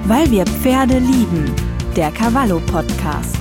Weil wir Pferde lieben. Der Cavallo Podcast.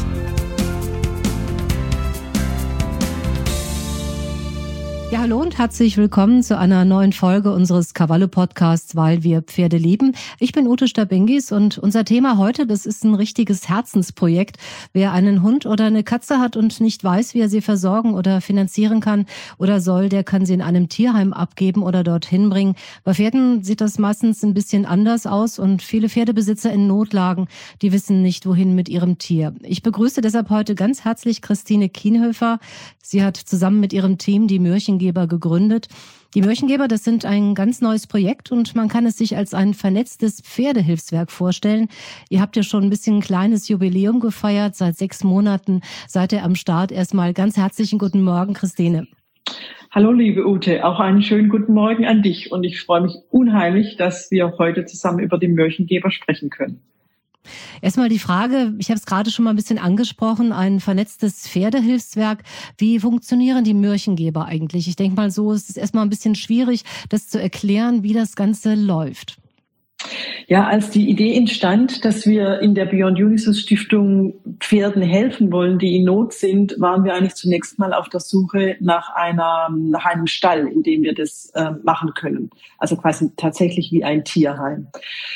Ja, hallo und herzlich willkommen zu einer neuen Folge unseres Cavallo-Podcasts, weil wir Pferde lieben. Ich bin Ute Stabengis und unser Thema heute, das ist ein richtiges Herzensprojekt. Wer einen Hund oder eine Katze hat und nicht weiß, wie er sie versorgen oder finanzieren kann oder soll, der kann sie in einem Tierheim abgeben oder dorthin bringen. Bei Pferden sieht das meistens ein bisschen anders aus und viele Pferdebesitzer in Notlagen, die wissen nicht, wohin mit ihrem Tier. Ich begrüße deshalb heute ganz herzlich Christine Kienhöfer. Sie hat zusammen mit ihrem Team die Mörchengeber gegründet. Die Mörchengeber, das sind ein ganz neues Projekt und man kann es sich als ein vernetztes Pferdehilfswerk vorstellen. Ihr habt ja schon ein bisschen ein kleines Jubiläum gefeiert. Seit 6 Monaten seid ihr am Start. Erstmal ganz herzlichen guten Morgen, Christine. Hallo liebe Ute, auch einen schönen guten Morgen an dich und ich freue mich unheimlich, dass wir heute zusammen über die Mörchengeber sprechen können. Erstmal die Frage, ich habe es gerade schon mal ein bisschen angesprochen, ein vernetztes Pferdehilfswerk. Wie funktionieren die Mörchengeber eigentlich? Ich denke mal so, es ist erstmal ein bisschen schwierig, das zu erklären, wie das Ganze läuft. Ja, als die Idee entstand, dass wir in der Beyond Unisys Stiftung Pferden helfen wollen, die in Not sind, waren wir eigentlich zunächst mal auf der Suche nach einem Stall, in dem wir das machen können. Also quasi tatsächlich wie ein Tierheim.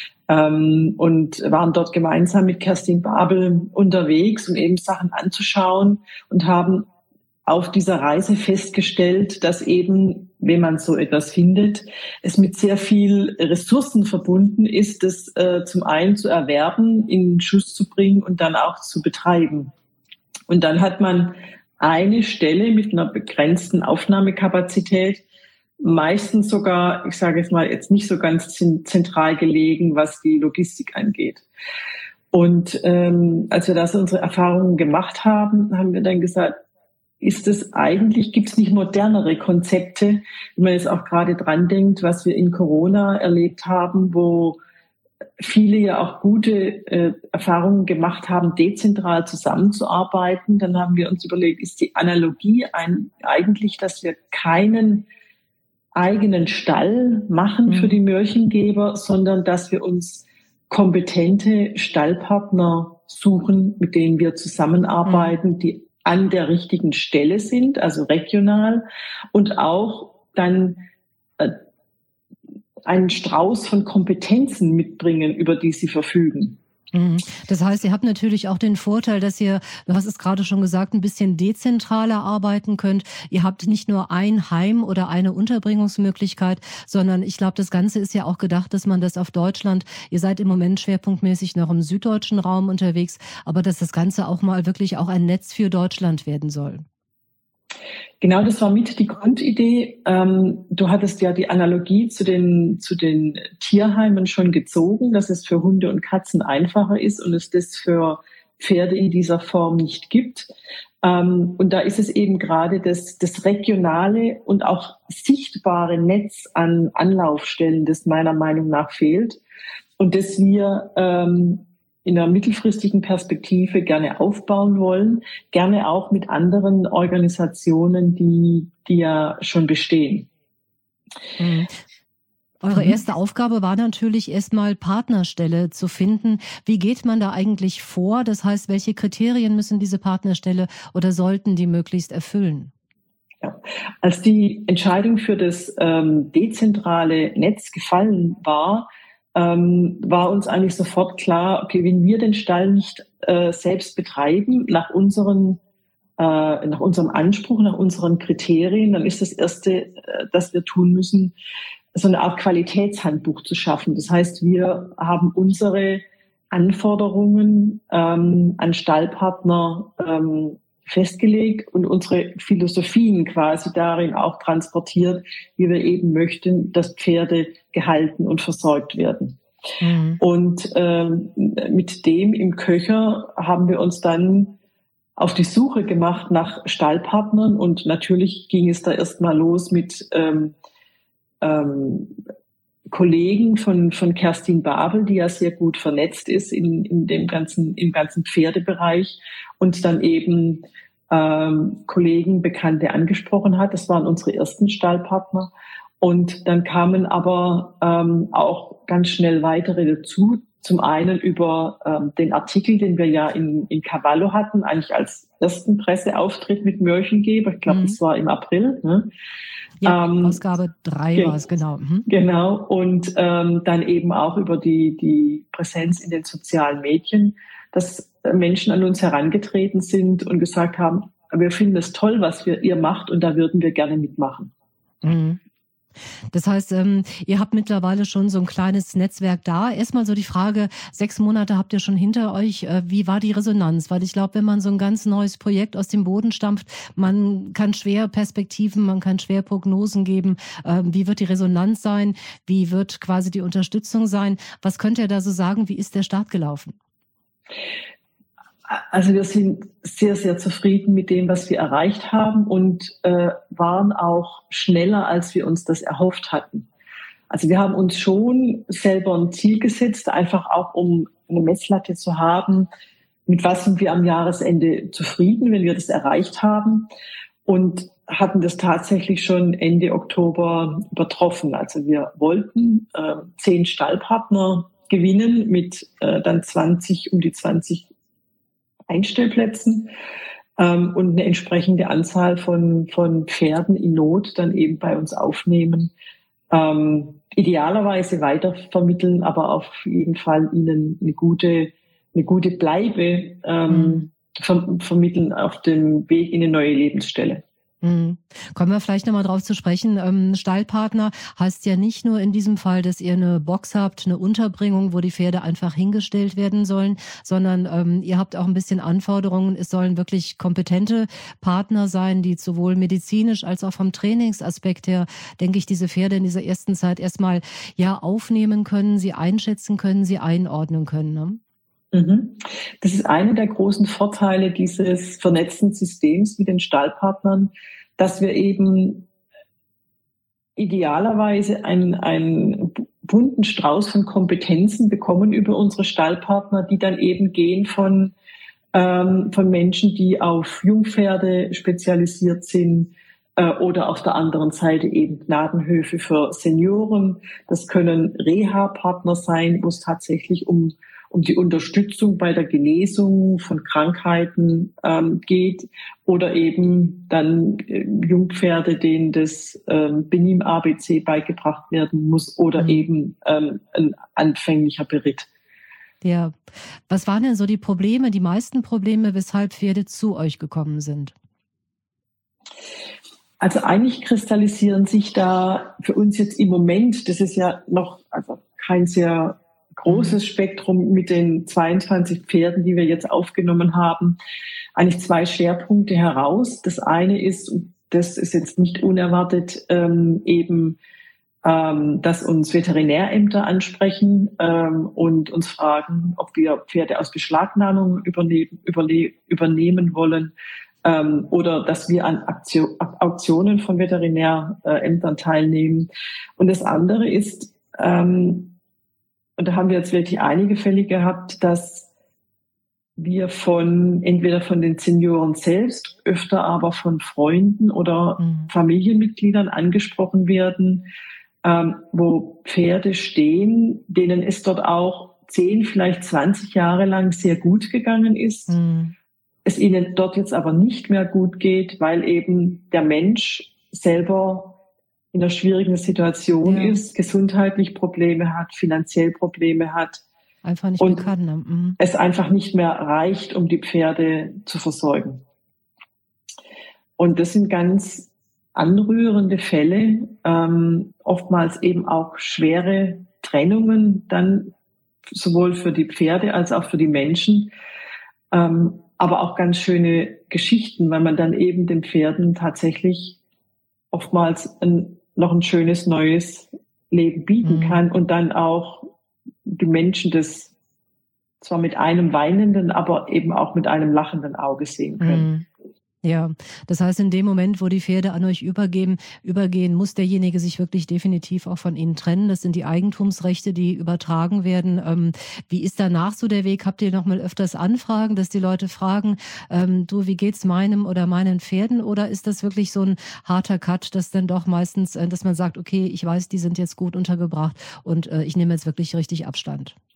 Und waren dort gemeinsam mit Kerstin Babel unterwegs, um eben Sachen anzuschauen und haben auf dieser Reise festgestellt, dass eben, wenn man so etwas findet, es mit sehr viel Ressourcen verbunden ist, das zum einen zu erwerben, in Schuss zu bringen und dann auch zu betreiben. Und dann hat man eine Stelle mit einer begrenzten Aufnahmekapazität, meistens sogar, ich sage jetzt mal, jetzt nicht so ganz zentral gelegen, was die Logistik angeht. Und als wir das unsere Erfahrungen gemacht haben, haben wir dann gesagt, gibt es nicht modernere Konzepte, wenn man jetzt auch gerade dran denkt, was wir in Corona erlebt haben, wo viele ja auch gute Erfahrungen gemacht haben, dezentral zusammenzuarbeiten. Dann haben wir uns überlegt, ist die Analogie eigentlich, dass wir keinen eigenen Stall machen für die Mörchengeber, sondern dass wir uns kompetente Stallpartner suchen, mit denen wir zusammenarbeiten, die an der richtigen Stelle sind, also regional, und auch dann einen Strauß von Kompetenzen mitbringen, über die sie verfügen. Das heißt, ihr habt natürlich auch den Vorteil, dass ihr, du hast es gerade schon gesagt, ein bisschen dezentraler arbeiten könnt. Ihr habt nicht nur ein Heim oder eine Unterbringungsmöglichkeit, sondern ich glaube, das Ganze ist ja auch gedacht, dass man das auf Deutschland, ihr seid im Moment schwerpunktmäßig noch im süddeutschen Raum unterwegs, aber dass das Ganze auch mal wirklich auch ein Netz für Deutschland werden soll. Genau, das war mit die Grundidee. Du hattest ja die Analogie zu den Tierheimen schon gezogen, dass es für Hunde und Katzen einfacher ist und es das für Pferde in dieser Form nicht gibt. Und da ist es eben gerade das regionale und auch sichtbare Netz an Anlaufstellen, das meiner Meinung nach fehlt und das wir in einer mittelfristigen Perspektive gerne aufbauen wollen, gerne auch mit anderen Organisationen, die ja schon bestehen. Eure erste Aufgabe war natürlich erstmal Partnerstelle zu finden. Wie geht man da eigentlich vor? Das heißt, welche Kriterien müssen diese Partnerstelle oder sollten die möglichst erfüllen? Ja. Als die Entscheidung für das dezentrale Netz gefallen war uns eigentlich sofort klar, okay, wenn wir den Stall nicht selbst betreiben, nach unserem Anspruch, nach unseren Kriterien, dann ist das Erste, das wir tun müssen, so eine Art Qualitätshandbuch zu schaffen. Das heißt, wir haben unsere Anforderungen an Stallpartner festgelegt und unsere Philosophien quasi darin auch transportiert, wie wir eben möchten, dass Pferde gehalten und versorgt werden. Und mit dem im Köcher haben wir uns dann auf die Suche gemacht nach Stallpartnern und natürlich ging es da erstmal los mit Kollegen von Kerstin Babel, die ja sehr gut vernetzt ist im ganzen Pferdebereich und dann eben Kollegen, Bekannte angesprochen hat. Das waren unsere ersten Stallpartner. Und dann kamen aber auch ganz schnell weitere dazu, zum einen über den Artikel, den wir ja in Cavallo hatten, eigentlich als ersten Presseauftritt mit Mörchengeber. Ich glaube, das war im April. Ne? Ja, Ausgabe 3 war es, genau. Genau, und dann eben auch über die Präsenz in den sozialen Medien, dass Menschen an uns herangetreten sind und gesagt haben, wir finden es toll, was ihr macht, und da würden wir gerne mitmachen. Mhm. Das heißt, ihr habt mittlerweile schon so ein kleines Netzwerk da. Erstmal so die Frage, 6 Monate habt ihr schon hinter euch. Wie war die Resonanz? Weil ich glaube, wenn man so ein ganz neues Projekt aus dem Boden stampft, man kann schwer Perspektiven, man kann schwer Prognosen geben. Wie wird die Resonanz sein? Wie wird quasi die Unterstützung sein? Was könnt ihr da so sagen? Wie ist der Start gelaufen? Also wir sind sehr, sehr zufrieden mit dem, was wir erreicht haben, und waren auch schneller, als wir uns das erhofft hatten. Also wir haben uns schon selber ein Ziel gesetzt, einfach auch um eine Messlatte zu haben, mit was sind wir am Jahresende zufrieden, wenn wir das erreicht haben, und hatten das tatsächlich schon Ende Oktober übertroffen. Also wir wollten 10 Stallpartner gewinnen mit dann um die 20 Einstellplätzen und eine entsprechende Anzahl von Pferden in Not dann eben bei uns aufnehmen, idealerweise weitervermitteln, aber auf jeden Fall ihnen eine gute Bleibe vermitteln auf dem Weg in eine neue Lebensstelle. Kommen wir vielleicht nochmal drauf zu sprechen. Stallpartner heißt ja nicht nur in diesem Fall, dass ihr eine Box habt, eine Unterbringung, wo die Pferde einfach hingestellt werden sollen, sondern ihr habt auch ein bisschen Anforderungen. Es sollen wirklich kompetente Partner sein, die sowohl medizinisch als auch vom Trainingsaspekt her, denke ich, diese Pferde in dieser ersten Zeit erstmal aufnehmen können, sie einschätzen können, sie einordnen können, ne? Das ist einer der großen Vorteile dieses vernetzten Systems mit den Stallpartnern, dass wir eben idealerweise einen bunten Strauß von Kompetenzen bekommen über unsere Stallpartner, die dann eben gehen von Menschen, die auf Jungpferde spezialisiert sind, oder auf der anderen Seite eben Gnadenhöfe für Senioren. Das können Reha-Partner sein, wo es tatsächlich um die Unterstützung bei der Genesung von Krankheiten geht, oder eben dann Jungpferde, denen das Benim-ABC beigebracht werden muss, oder eben ein anfänglicher Beritt. Ja. Was waren denn so die Probleme, die meisten Probleme, weshalb Pferde zu euch gekommen sind? Also eigentlich kristallisieren sich da für uns jetzt im Moment, das ist ja noch kein sehr großes Spektrum mit den 22 Pferden, die wir jetzt aufgenommen haben, eigentlich 2 Schwerpunkte heraus. Das eine ist, und das ist jetzt nicht unerwartet, dass uns Veterinärämter ansprechen und uns fragen, ob wir Pferde aus Beschlagnahmung übernehmen wollen, oder dass wir an Auktionen von Veterinärämtern teilnehmen. Und das andere ist, und da haben wir jetzt wirklich einige Fälle gehabt, dass wir entweder von den Senioren selbst, öfter aber von Freunden oder Familienmitgliedern angesprochen werden, wo Pferde stehen, denen es dort auch 10, vielleicht 20 Jahre lang sehr gut gegangen ist. Es ihnen dort jetzt aber nicht mehr gut geht, weil eben der Mensch selber in einer schwierigen Situation ist, gesundheitlich Probleme hat, finanziell Probleme hat. Einfach nicht mehr kann. Ne? Es einfach nicht mehr reicht, um die Pferde zu versorgen. Und das sind ganz anrührende Fälle, oftmals eben auch schwere Trennungen, dann sowohl für die Pferde als auch für die Menschen, aber auch ganz schöne Geschichten, weil man dann eben den Pferden tatsächlich oftmals noch ein schönes neues Leben bieten kann und dann auch die Menschen das zwar mit einem weinenden, aber eben auch mit einem lachenden Auge sehen können. Ja, das heißt, in dem Moment, wo die Pferde an euch übergehen, muss derjenige sich wirklich definitiv auch von ihnen trennen. Das sind die Eigentumsrechte, die übertragen werden. Wie ist danach so der Weg? Habt ihr noch mal öfters Anfragen, dass die Leute fragen, du, wie geht's meinem oder meinen Pferden? Oder ist das wirklich so ein harter Cut, dass dann doch meistens, dass man sagt, okay, ich weiß, die sind jetzt gut untergebracht und ich nehme jetzt wirklich richtig Abstand?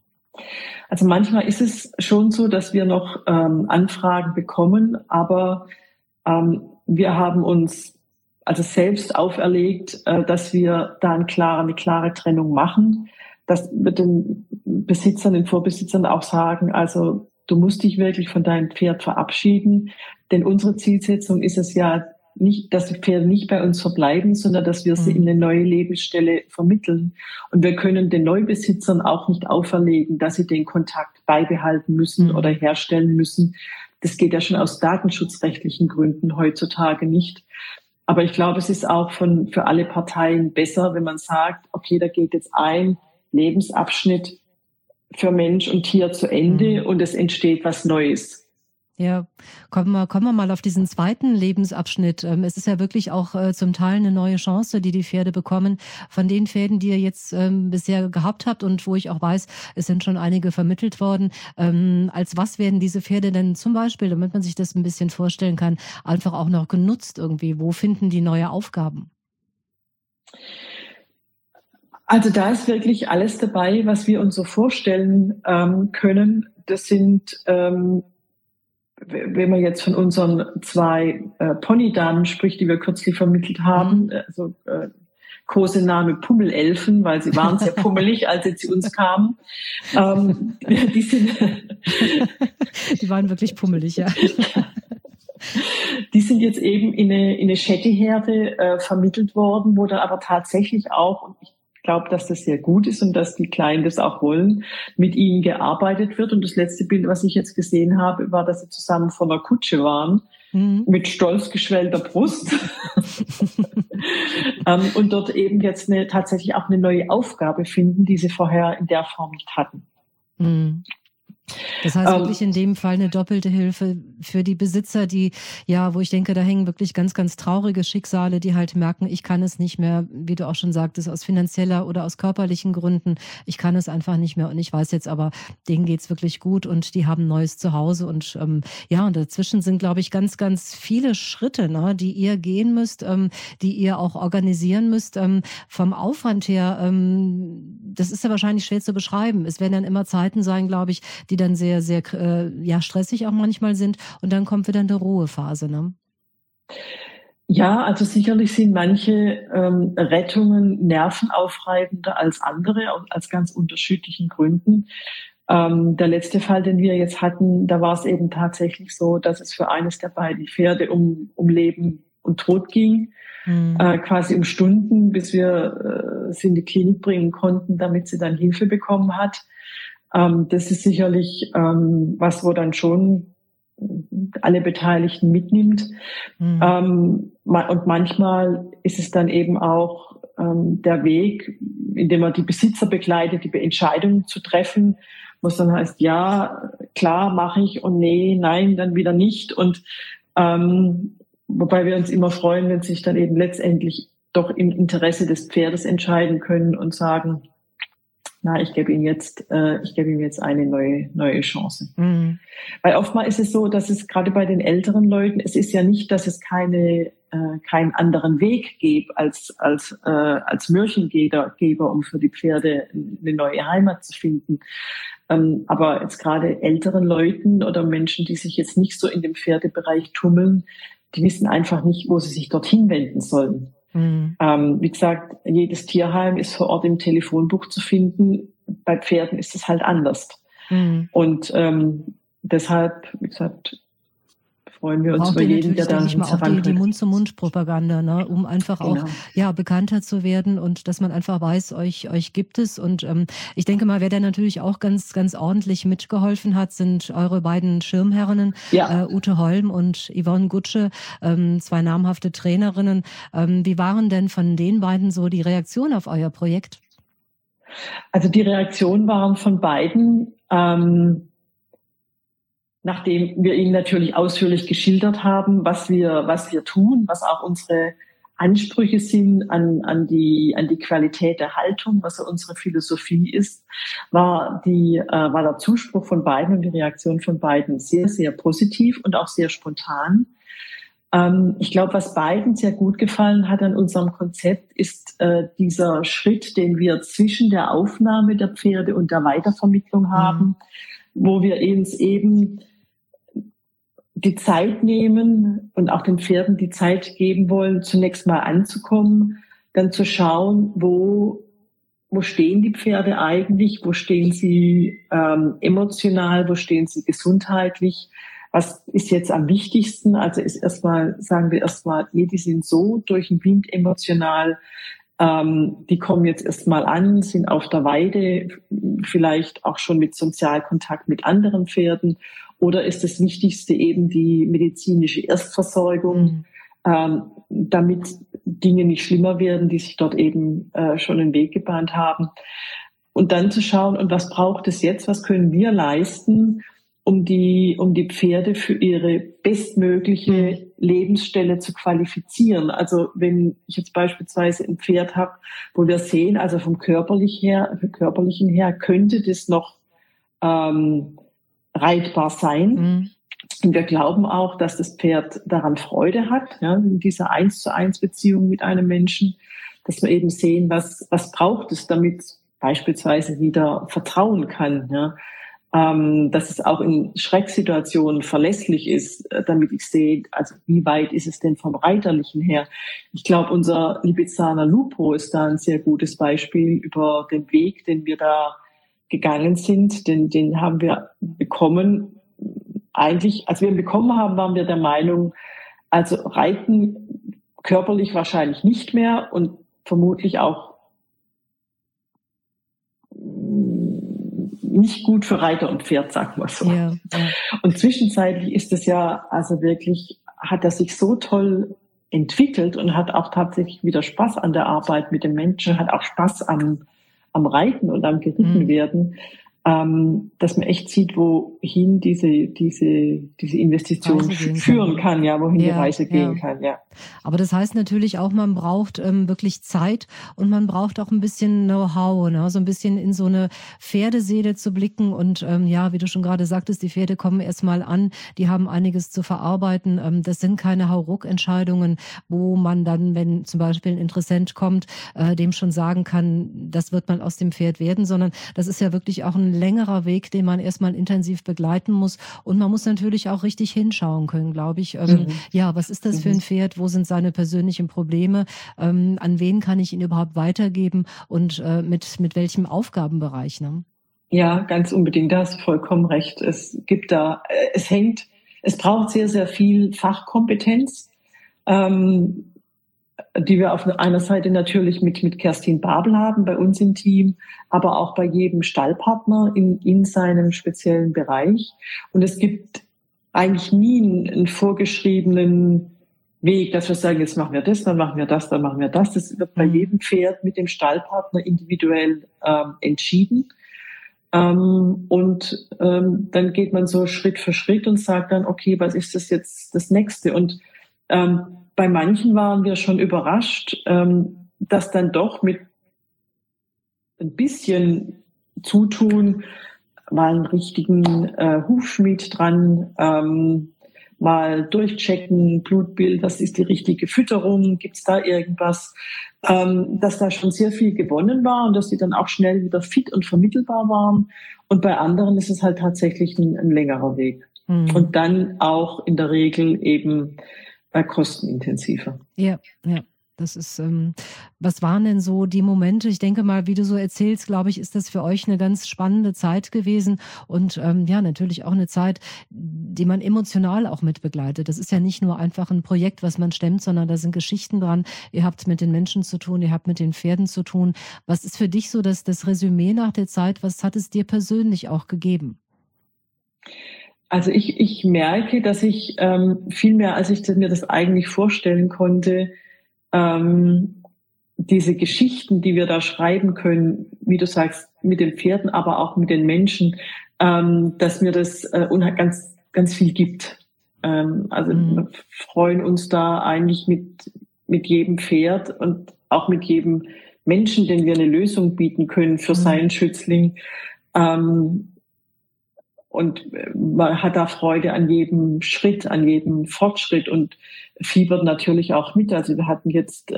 Also manchmal ist es schon so, dass wir noch Anfragen bekommen, aber wir haben uns also selbst auferlegt, dass wir da eine klare Trennung machen, dass wir den Besitzern, den Vorbesitzern auch sagen, also du musst dich wirklich von deinem Pferd verabschieden, denn unsere Zielsetzung ist es ja nicht, dass die Pferde nicht bei uns verbleiben, sondern dass wir sie in eine neue Lebensstelle vermitteln. Und wir können den Neubesitzern auch nicht auferlegen, dass sie den Kontakt beibehalten müssen oder herstellen müssen. Das geht ja schon aus datenschutzrechtlichen Gründen heutzutage nicht. Aber ich glaube, es ist auch für alle Parteien besser, wenn man sagt, okay, da geht jetzt ein Lebensabschnitt für Mensch und Tier zu Ende und es entsteht was Neues. Ja, kommen wir mal auf diesen zweiten Lebensabschnitt. Es ist ja wirklich auch zum Teil eine neue Chance, die Pferde bekommen. Von den Pferden, die ihr jetzt bisher gehabt habt und wo ich auch weiß, es sind schon einige vermittelt worden. Als was werden diese Pferde denn zum Beispiel, damit man sich das ein bisschen vorstellen kann, einfach auch noch genutzt irgendwie? Wo finden die neue Aufgaben? Also da ist wirklich alles dabei, was wir uns so vorstellen können. Das sind wenn man jetzt von unseren 2 Ponydamen spricht, die wir kürzlich vermittelt haben, also Kosename Pummelelfen, weil sie waren sehr pummelig, als sie zu uns kamen. Die waren wirklich pummelig, ja. Die sind jetzt eben in eine Shetty-Herde vermittelt worden, wo dann aber tatsächlich auch, und ich glaube, dass das sehr gut ist und dass die Kleinen das auch wollen, mit ihnen gearbeitet wird. Und das letzte Bild, was ich jetzt gesehen habe, war, dass sie zusammen vor einer Kutsche waren, mit stolz geschwellter Brust. Und dort eben jetzt tatsächlich auch eine neue Aufgabe finden, die sie vorher in der Form nicht hatten. Das heißt wirklich in dem Fall eine doppelte Hilfe für die Besitzer, die, ja, wo ich denke, da hängen wirklich ganz, ganz traurige Schicksale, die halt merken, ich kann es nicht mehr, wie du auch schon sagtest, aus finanzieller oder aus körperlichen Gründen, ich kann es einfach nicht mehr und ich weiß jetzt aber, denen geht's wirklich gut und die haben ein neues Zuhause und ja, und dazwischen sind, glaube ich, ganz, ganz viele Schritte, ne, die ihr gehen müsst, die ihr auch organisieren müsst, vom Aufwand her, das ist ja wahrscheinlich schwer zu beschreiben. Es werden dann immer Zeiten sein, glaube ich, die dann sehr, sehr stressig auch manchmal sind und dann kommt wieder eine Ruhephase, ne? Ja, also sicherlich sind manche Rettungen nervenaufreibender als andere, aus ganz unterschiedlichen Gründen. Der letzte Fall, den wir jetzt hatten, da war es eben tatsächlich so, dass es für eines der beiden Pferde um Leben und Tod ging, quasi um Stunden, bis wir sie in die Klinik bringen konnten, damit sie dann Hilfe bekommen hat. Das ist sicherlich was, wo dann schon alle Beteiligten mitnimmt. Und manchmal ist es dann eben auch der Weg, indem man die Besitzer begleitet, die Entscheidungen zu treffen, wo es dann heißt, ja, klar, mache ich und nee, nein, dann wieder nicht. Und wobei wir uns immer freuen, wenn sich dann eben letztendlich doch im Interesse des Pferdes entscheiden können und sagen, na, ich gebe ihm jetzt eine neue Chance. Weil oftmals ist es so, dass es gerade bei den älteren Leuten, es ist ja nicht, dass es keinen anderen Weg gibt als Märchengeber, um für die Pferde eine neue Heimat zu finden. Aber jetzt gerade älteren Leuten oder Menschen, die sich jetzt nicht so in dem Pferdebereich tummeln, die wissen einfach nicht, wo sie sich dorthin wenden sollen. Wie gesagt, jedes Tierheim ist vor Ort im Telefonbuch zu finden. Bei Pferden ist es halt anders. Und deshalb, wie gesagt, freuen wir uns über jeden, der da uns herantritt. Die Mund-zu-Mund-Propaganda, ne, um einfach auch bekannter zu werden und dass man einfach weiß, euch gibt es. Und ich denke mal, wer da natürlich auch ganz, ganz ordentlich mitgeholfen hat, sind eure beiden Schirmherrinnen, Ute Holm und Yvonne Gutsche, 2 namhafte Trainerinnen. Wie waren denn von den beiden so die Reaktionen auf euer Projekt? Also die Reaktionen waren von beiden, nachdem wir Ihnen natürlich ausführlich geschildert haben, was wir tun, was auch unsere Ansprüche sind an die Qualität der Haltung, was unsere Philosophie ist, war der Zuspruch von beiden und die Reaktion von beiden sehr, sehr positiv und auch sehr spontan. Ich glaube, was beiden sehr gut gefallen hat an unserem Konzept, ist dieser Schritt, den wir zwischen der Aufnahme der Pferde und der Weitervermittlung haben, wo wir uns eben die Zeit nehmen und auch den Pferden die Zeit geben wollen, zunächst mal anzukommen, dann zu schauen, wo stehen die Pferde eigentlich, wo stehen sie emotional, wo stehen sie gesundheitlich. Was ist jetzt am wichtigsten? Also ist sagen wir erstmal, die sind so durch den Wind emotional, die kommen jetzt erstmal an, sind auf der Weide, vielleicht auch schon mit Sozialkontakt mit anderen Pferden. Oder ist das Wichtigste eben die medizinische Erstversorgung, damit Dinge nicht schlimmer werden, die sich dort eben schon den Weg gebahnt haben. Und dann zu schauen, und was braucht es jetzt, was können wir leisten, um die Pferde für ihre bestmögliche Lebensstelle zu qualifizieren. Also wenn ich jetzt beispielsweise ein Pferd habe, wo wir sehen, also vom körperlichen her könnte das noch reitbar sein. Und wir glauben auch, dass das Pferd daran Freude hat, ja, in dieser 1:1 Beziehung mit einem Menschen, dass wir eben sehen, was braucht es, damit beispielsweise wieder vertrauen kann, ja. Dass es auch in Schrecksituationen verlässlich ist, damit ich sehe, also wie weit ist es denn vom Reiterlichen her. Ich glaube, unser Lipizzaner Lupo ist da ein sehr gutes Beispiel über den Weg, den wir da gegangen sind, den haben wir bekommen. Eigentlich, als wir ihn bekommen haben, waren wir der Meinung, also Reiten körperlich wahrscheinlich nicht mehr und vermutlich auch nicht gut für Reiter und Pferd, sagen wir so. Ja. Und zwischenzeitlich ist es ja, also wirklich, hat er sich so toll entwickelt und hat auch tatsächlich wieder Spaß an der Arbeit mit dem Menschen, hat auch Spaß am Reiten und am Gerittenwerden, dass man echt sieht, wohin diese Investition führen kann, ja, wohin die Reise gehen kann, ja. Aber das heißt natürlich auch, man braucht wirklich Zeit und man braucht auch ein bisschen Know-how, ne? So ein bisschen in so eine Pferdeseele zu blicken und wie du schon gerade sagtest, die Pferde kommen erstmal an, die haben einiges zu verarbeiten. Das sind keine Hauruck-Entscheidungen, wo man dann, wenn zum Beispiel ein Interessent kommt, dem schon sagen kann, das wird mal aus dem Pferd werden, sondern das ist ja wirklich auch ein längerer Weg, den man erstmal intensiv begleiten muss. Und man muss natürlich auch richtig hinschauen können, glaube ich. Was ist das für ein Pferd? Wo sind seine persönlichen Probleme? An wen kann ich ihn überhaupt weitergeben? Und mit welchem Aufgabenbereich? Ne? Ja, ganz unbedingt. Da hast du vollkommen recht. Es braucht sehr, sehr viel Fachkompetenz, die wir auf einer Seite natürlich mit Kerstin Babel haben, bei uns im Team, aber auch bei jedem Stallpartner in seinem speziellen Bereich. Und es gibt eigentlich nie einen vorgeschriebenen Weg, dass wir sagen, jetzt machen wir das, dann machen wir das, dann machen wir das. Das wird bei jedem Pferd mit dem Stallpartner individuell entschieden. Dann geht man so Schritt für Schritt und sagt dann, okay, was ist das jetzt das Nächste? Und bei manchen waren wir schon überrascht, dass dann doch mit ein bisschen Zutun mal einen richtigen Hufschmied dran, mal durchchecken, Blutbild, was ist die richtige Fütterung, gibt's da irgendwas, dass da schon sehr viel gewonnen war und dass die dann auch schnell wieder fit und vermittelbar waren. Und bei anderen ist es halt tatsächlich ein längerer Weg. Und dann auch in der Regel eben kostenintensiver. Ja. Das ist, was waren denn so die Momente? Ich denke mal, wie du so erzählst, glaube ich, ist das für euch eine ganz spannende Zeit gewesen und natürlich auch eine Zeit, die man emotional auch mit begleitet. Das ist ja nicht nur einfach ein Projekt, was man stemmt, sondern da sind Geschichten dran. Ihr habt mit den Menschen zu tun, ihr habt mit den Pferden zu tun. Was ist für dich so das Resümee nach der Zeit? Was hat es dir persönlich auch gegeben? Also ich merke, dass ich viel mehr, als ich mir das eigentlich vorstellen konnte, diese Geschichten, die wir da schreiben können, wie du sagst, mit den Pferden, aber auch mit den Menschen, dass mir das ganz, ganz viel gibt. Wir freuen uns da eigentlich mit jedem Pferd und auch mit jedem Menschen, den wir eine Lösung bieten können für seinen Schützling. Und man hat da Freude an jedem Schritt, an jedem Fortschritt und fiebert natürlich auch mit. Also wir hatten jetzt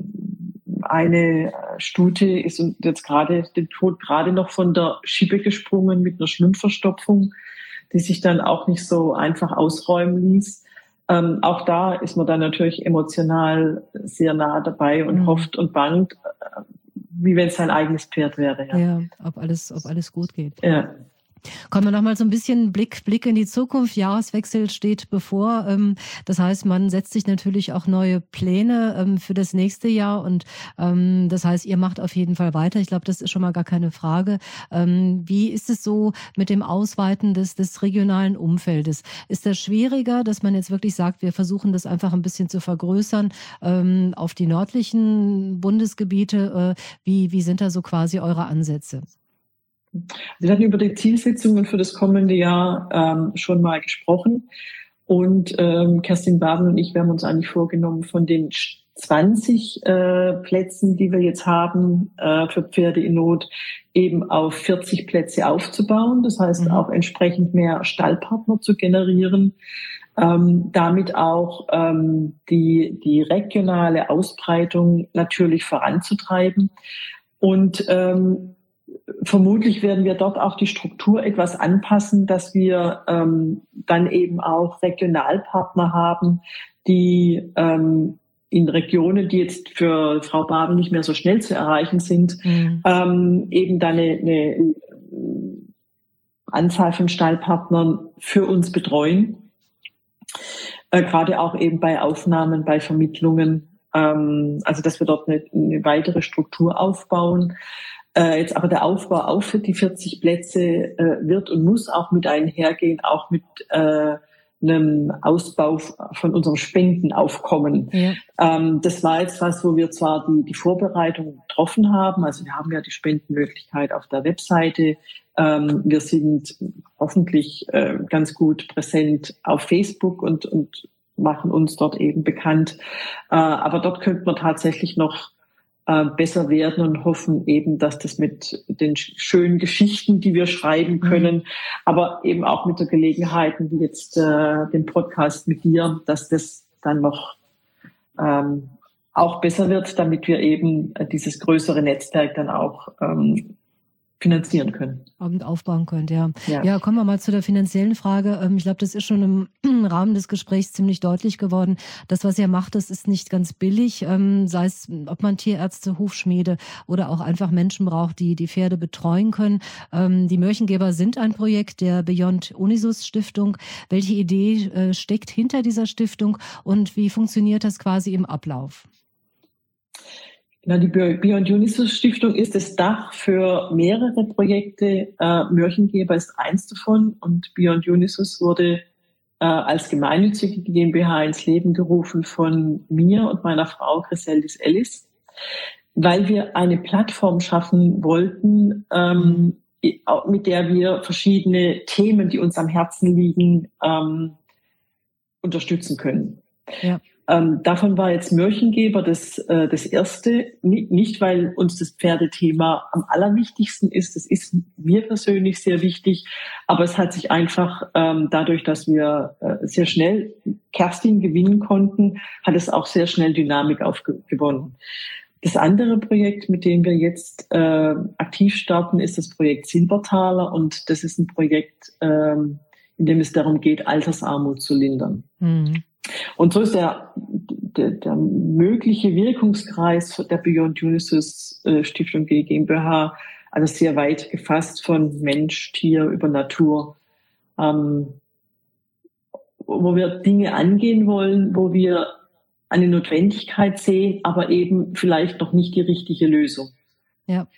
eine Stute ist jetzt den Tod gerade noch von der Schippe gesprungen mit einer Schwimmverstopfung, die sich dann auch nicht so einfach ausräumen ließ. Auch da ist man dann natürlich emotional sehr nah dabei und hofft und bangt, wie wenn es sein eigenes Pferd wäre. Ja, ob alles gut geht. Ja. Kommen wir nochmal so ein bisschen Blick in die Zukunft. Jahreswechsel steht bevor. Das heißt, man setzt sich natürlich auch neue Pläne für das nächste Jahr. Und das heißt, ihr macht auf jeden Fall weiter. Ich glaube, das ist schon mal gar keine Frage. Wie ist es so mit dem Ausweiten des regionalen Umfeldes? Ist das schwieriger, dass man jetzt wirklich sagt, wir versuchen das einfach ein bisschen zu vergrößern auf die nördlichen Bundesgebiete? Wie sind da so quasi eure Ansätze? Wir hatten über die Zielsetzungen für das kommende Jahr schon mal gesprochen und Kerstin Baben und ich, wir haben uns eigentlich vorgenommen, von den 20 Plätzen, die wir jetzt haben für Pferde in Not, eben auf 40 Plätze aufzubauen. Das heißt auch entsprechend mehr Stallpartner zu generieren, damit auch die regionale Ausbreitung natürlich voranzutreiben und vermutlich werden wir dort auch die Struktur etwas anpassen, dass wir dann eben auch Regionalpartner haben, die in Regionen, die jetzt für Frau Baben nicht mehr so schnell zu erreichen sind, eben dann eine Anzahl von Stallpartnern für uns betreuen. Gerade auch eben bei Aufnahmen, bei Vermittlungen. Also dass wir dort eine weitere Struktur aufbauen. Jetzt aber der Aufbau auch für die 40 Plätze wird und muss auch mit einhergehen, auch mit einem Ausbau von unserem Spendenaufkommen. Ja. Das war jetzt was, wo wir zwar die Vorbereitung getroffen haben, also wir haben ja die Spendenmöglichkeit auf der Webseite. Wir sind hoffentlich ganz gut präsent auf Facebook und machen uns dort eben bekannt. Aber dort könnte man tatsächlich noch besser werden und hoffen eben, dass das mit den schönen Geschichten, die wir schreiben können, aber eben auch mit der Gelegenheit, wie jetzt den Podcast mit dir, dass das dann noch auch besser wird, damit wir eben dieses größere Netzwerk dann auch finanzieren können. Und aufbauen könnt, ja. Ja, kommen wir mal zu der finanziellen Frage. Ich glaube, das ist schon im Rahmen des Gesprächs ziemlich deutlich geworden. Das, was ihr macht, das ist nicht ganz billig. Sei es, ob man Tierärzte, Hufschmiede oder auch einfach Menschen braucht, die die Pferde betreuen können. Die Mörchengeber sind ein Projekt der Beyond Unisus Stiftung. Welche Idee steckt hinter dieser Stiftung und wie funktioniert das quasi im Ablauf? Die Beyond Unisus Stiftung ist das Dach für mehrere Projekte. Mörchengeber ist eins davon und Beyond Unisus wurde als gemeinnützige GmbH ins Leben gerufen von mir und meiner Frau Griseldis Ellis, weil wir eine Plattform schaffen wollten, mit der wir verschiedene Themen, die uns am Herzen liegen, unterstützen können. Ja. Davon war jetzt Mörchengeber das erste, nicht weil uns das Pferdethema am allerwichtigsten ist, das ist mir persönlich sehr wichtig, aber es hat sich einfach dadurch, dass wir sehr schnell Kerstin gewinnen konnten, hat es auch sehr schnell Dynamik aufgewonnen. Das andere Projekt, mit dem wir jetzt aktiv starten, ist das Projekt Silbertaler und das ist ein Projekt, in dem es darum geht, Altersarmut zu lindern. Mhm. Und so ist der mögliche Wirkungskreis der Beyond Unisus Stiftung GmbH also sehr weit gefasst von Mensch, Tier über Natur, wo wir Dinge angehen wollen, wo wir eine Notwendigkeit sehen, aber eben vielleicht noch nicht die richtige Lösung. Ja.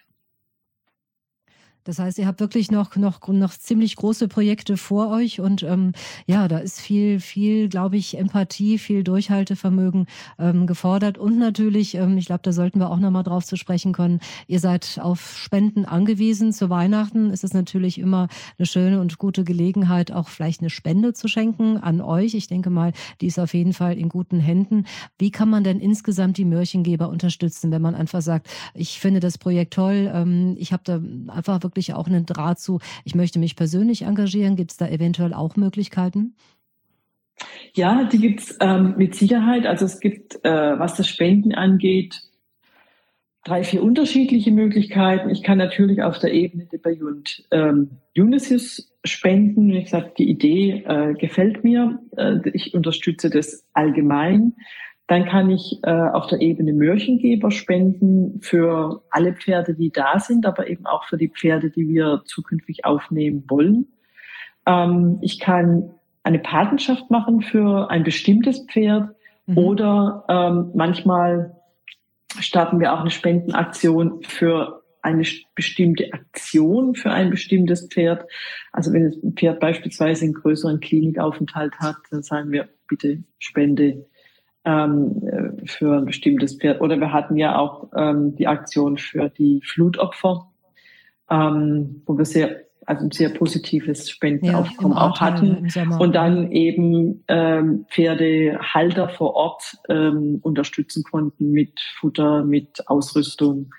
Das heißt, ihr habt wirklich noch ziemlich große Projekte vor euch und da ist viel, glaube ich, Empathie, viel Durchhaltevermögen gefordert und natürlich, ich glaube, da sollten wir auch nochmal drauf zu sprechen können, ihr seid auf Spenden angewiesen. Zu Weihnachten ist es natürlich immer eine schöne und gute Gelegenheit, auch vielleicht eine Spende zu schenken an euch. Ich denke mal, die ist auf jeden Fall in guten Händen. Wie kann man denn insgesamt die Mörchengeber unterstützen, wenn man einfach sagt, ich finde das Projekt toll, ich habe da einfach wirklich wirklich auch einen Draht zu, ich möchte mich persönlich engagieren? Gibt es da eventuell auch Möglichkeiten? Ja, die gibt's mit Sicherheit. Also es gibt, was das Spenden angeht, 3, 4 unterschiedliche Möglichkeiten. Ich kann natürlich auf der Ebene der Beyond Unisys spenden. Wie gesagt, die Idee gefällt mir. Ich unterstütze das allgemein. Dann kann ich auf der Ebene Mörchengeber spenden für alle Pferde, die da sind, aber eben auch für die Pferde, die wir zukünftig aufnehmen wollen. Ich kann eine Patenschaft machen für ein bestimmtes Pferd oder manchmal starten wir auch eine Spendenaktion für eine bestimmte Aktion für ein bestimmtes Pferd. Also wenn ein Pferd beispielsweise einen größeren Klinikaufenthalt hat, dann sagen wir, bitte Spende für ein bestimmtes Pferd. Oder wir hatten ja auch die Aktion für die Flutopfer, wo wir ein sehr positives Spendenaufkommen auch hatten. Und dann eben Pferdehalter vor Ort unterstützen konnten mit Futter, mit Ausrüstung,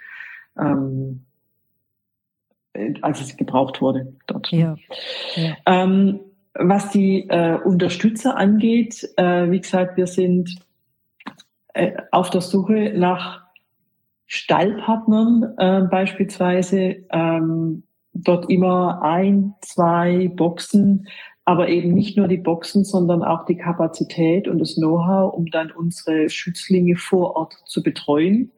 als es gebraucht wurde dort. Ja. Was die Unterstützer angeht, wie gesagt, wir sind auf der Suche nach Stallpartnern beispielsweise, dort immer 1, 2 Boxen, aber eben nicht nur die Boxen, sondern auch die Kapazität und das Know-how, um dann unsere Schützlinge vor Ort zu betreuen.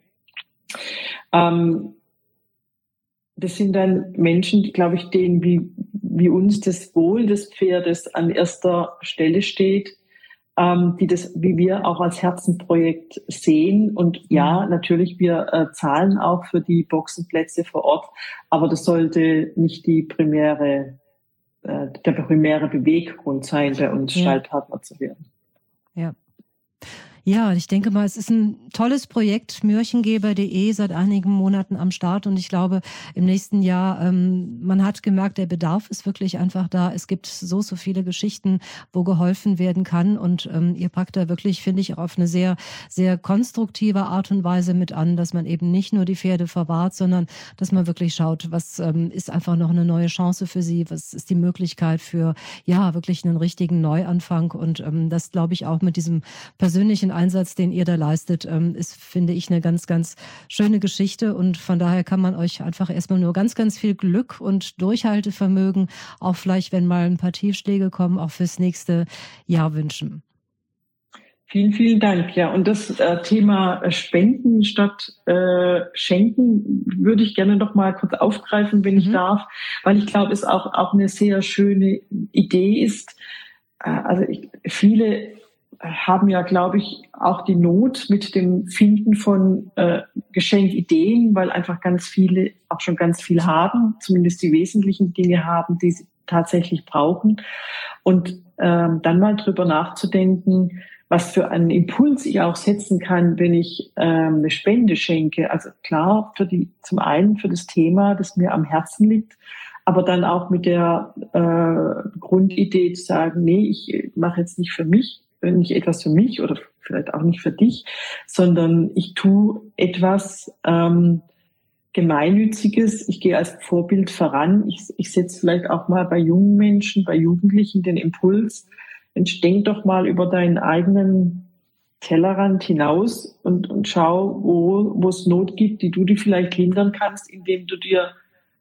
Das sind dann Menschen, die, glaube ich, denen wie uns das Wohl des Pferdes an erster Stelle steht, die das, wie wir auch als Herzenprojekt sehen. Und ja, natürlich, wir zahlen auch für die Boxenplätze vor Ort, aber das sollte nicht der primäre Beweggrund sein, bei uns Stallpartner zu werden. Ja. Ja, ich denke mal, es ist ein tolles Projekt, mörchengeber.de, seit einigen Monaten am Start. Und ich glaube, im nächsten Jahr, man hat gemerkt, der Bedarf ist wirklich einfach da. Es gibt so viele Geschichten, wo geholfen werden kann. Und ihr packt da wirklich, finde ich, auf eine sehr, sehr konstruktive Art und Weise mit an, dass man eben nicht nur die Pferde verwahrt, sondern dass man wirklich schaut, was ist einfach noch eine neue Chance für sie, was ist die Möglichkeit für, ja, wirklich einen richtigen Neuanfang. Und das, glaube ich, auch mit diesem persönlichen Einsatz, den ihr da leistet, ist, finde ich, eine ganz, ganz schöne Geschichte. Und von daher kann man euch einfach erstmal nur ganz, ganz viel Glück und Durchhaltevermögen, auch vielleicht, wenn mal ein paar Tiefschläge kommen, auch fürs nächste Jahr wünschen. Vielen, vielen Dank. Ja, und das Thema Spenden statt Schenken würde ich gerne noch mal kurz aufgreifen, wenn ich darf, weil ich glaube, es auch eine sehr schöne Idee ist. Also viele haben ja, glaube ich, auch die Not mit dem Finden von Geschenkideen, weil einfach ganz viele auch schon ganz viel haben, zumindest die wesentlichen Dinge haben, die sie tatsächlich brauchen. Und dann mal drüber nachzudenken, was für einen Impuls ich auch setzen kann, wenn ich eine Spende schenke. Also klar, zum einen für das Thema, das mir am Herzen liegt, aber dann auch mit der Grundidee zu sagen, nee, ich mache jetzt nicht etwas für mich oder vielleicht auch nicht für dich, sondern ich tue etwas Gemeinnütziges. Ich gehe als Vorbild voran. Ich setze vielleicht auch mal bei jungen Menschen, bei Jugendlichen den Impuls, Mensch, denk doch mal über deinen eigenen Tellerrand hinaus und schau, wo es Not gibt, die du dir vielleicht lindern kannst, indem du dir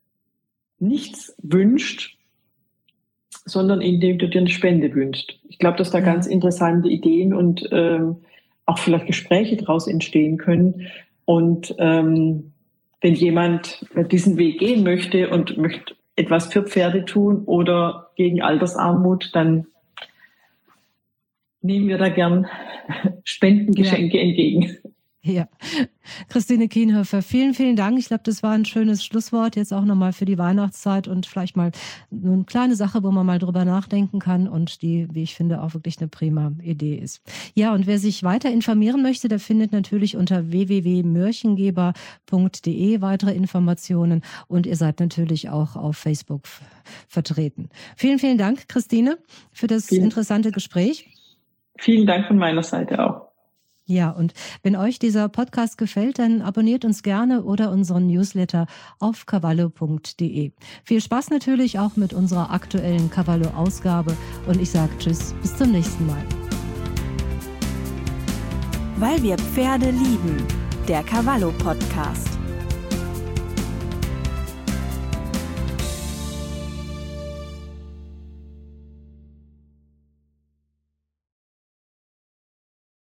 nichts wünschst, sondern indem du dir eine Spende wünschst. Ich glaube, dass da ganz interessante Ideen und auch vielleicht Gespräche daraus entstehen können. Und wenn jemand diesen Weg gehen möchte und möchte etwas für Pferde tun oder gegen Altersarmut, dann nehmen wir da gern Spendengeschenke entgegen. Ja, Christine Kienhöfer, vielen, vielen Dank. Ich glaube, das war ein schönes Schlusswort jetzt auch nochmal für die Weihnachtszeit und vielleicht mal eine kleine Sache, wo man mal drüber nachdenken kann und die, wie ich finde, auch wirklich eine prima Idee ist. Ja, und wer sich weiter informieren möchte, der findet natürlich unter www.mörchengeber.de weitere Informationen und ihr seid natürlich auch auf Facebook vertreten. Vielen, vielen Dank, Christine, für das interessante Gespräch. Vielen Dank von meiner Seite auch. Ja, und wenn euch dieser Podcast gefällt, dann abonniert uns gerne oder unseren Newsletter auf cavallo.de. Viel Spaß natürlich auch mit unserer aktuellen Cavallo-Ausgabe und ich sage Tschüss, bis zum nächsten Mal. Weil wir Pferde lieben, der Cavallo Podcast.